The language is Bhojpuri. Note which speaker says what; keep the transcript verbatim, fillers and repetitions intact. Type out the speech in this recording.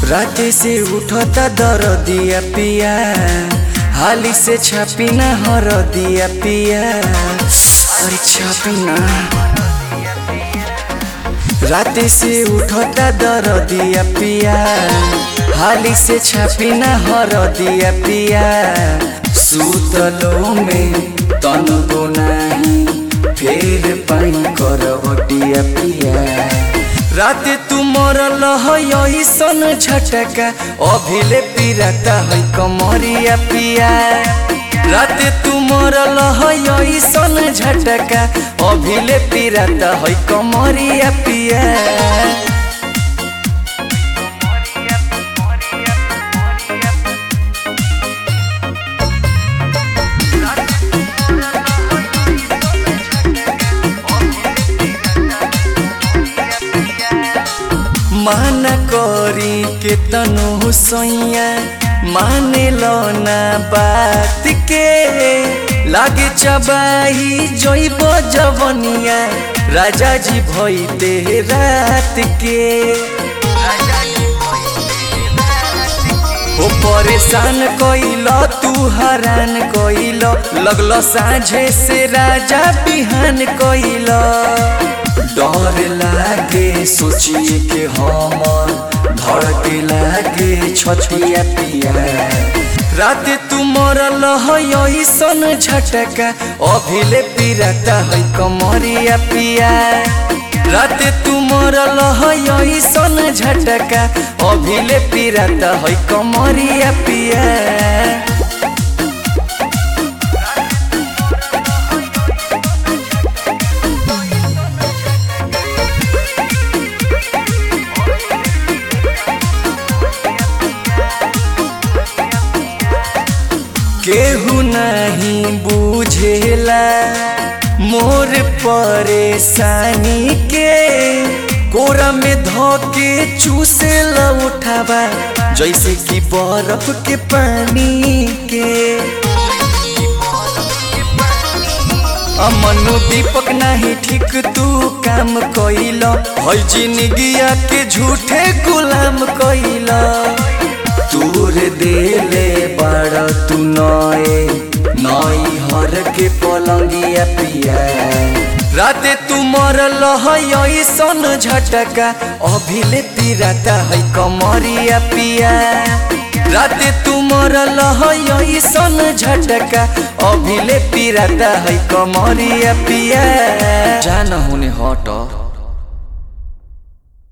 Speaker 1: राते से उठता दरदिया पिया, हाली से छापी ना हरदिया पिया। अरे छापी ना। राते से उठता दरदिया पिया, हाली से छापी ना हरदिया पिया। सुतलो में तनको नाही, फेर पानी करवटिया पिया। राते तू मरल है सन झटका, अभिले पिराता है कमरिया पिया। राते तू मरल है सन झटका, अभिले पिराता है कमरिया पिया। माना करी के तनु सैया, माने लो ना बात के। लागे चबाई जइब जवनिया, राजा जी भइते रात के। हो परेशान कइल तू हरान कइल, लगल साझे से राजा बिहान कइल। डर लागे सोचिए के हमर, धड़के लागे छतिया पिया। राते तू मरल है सन झटका, अभिले पिराता है कमरिया पिया। राते तू मरल है सन झटका, अभिले पिराता है कमरिया पिया। केहू नहीं बुझेला मोर परेशानी के, कोरा में धोके चूसे ला उठावा, जैसे कि बर्फ के पानी के। अमनु दीपक नहीं ठीक तू काम कइल, है जिंदगिया के झूठे गुलाम कइल। दूर देले बड़ तू नए नई हर के पलंगिया पिया। राते तू मरल है सन झटका, अभिले पिराता है कमरिया पिया। राते तू मरल है सन झटका, अभिले पिराता है कमरिया पिया। जान होने हट।